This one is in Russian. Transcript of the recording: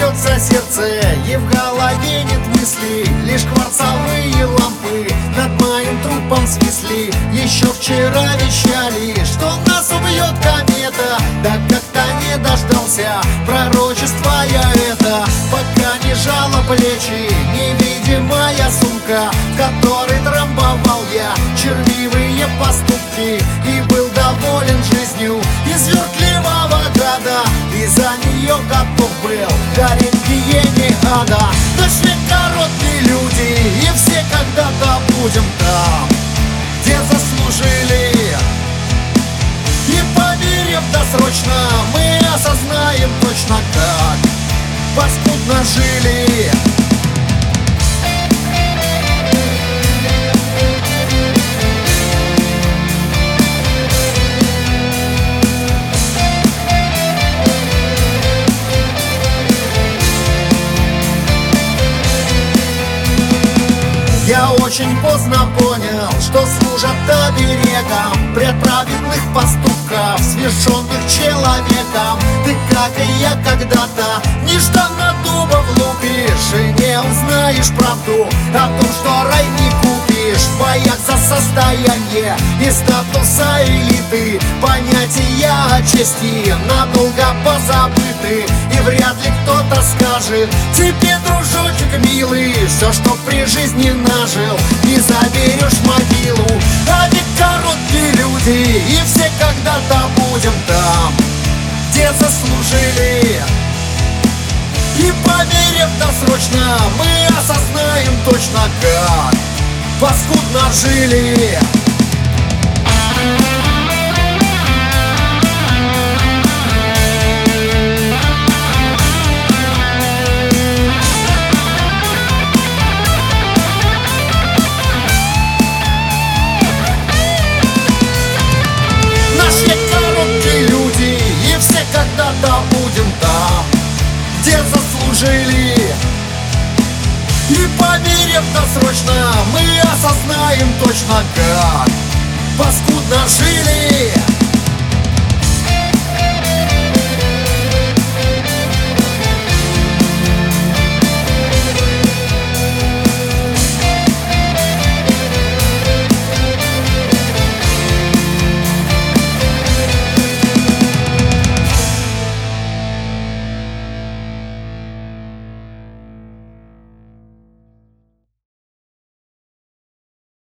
бьется сердце, и в голове нет мыслей. Лишь кварцевые лампы над моим трупом свисли. Еще вчера вещали, что нас убьет комета. Да как-то не дождался пророчества я это. Пока не жало плечи невидимая сумка, в которой трамбовал я червивые поступки. И был доволен жизнью из верткливого града, и за нее готов был гореть в гиене ада. Наш век короткий, люди, и все когда-то будем там, где заслужили. И померев досрочно, мы осознаем точно, как паскудно жили. Я очень поздно понял, что служат оберегом предправедных поступков, совершенных человеком. Ты, как и я когда-то, нежданно дуба влупишь и не узнаешь правду о том, что рай не купишь. В боях за состояние и статуса элиты понятия о чести надолго позабыты. И вряд ли кто-то скажет тебе, дружочек милый, все, что при жизни нажил, не заберешь в могилу. А ведь короткие люди, и все когда-то будем там, где заслужили. И померев досрочно, мы осознаем точно, как паскудно жили. Когда-то будем там, где заслужили. И померев досрочно, мы осознаем точно, как паскудно жили.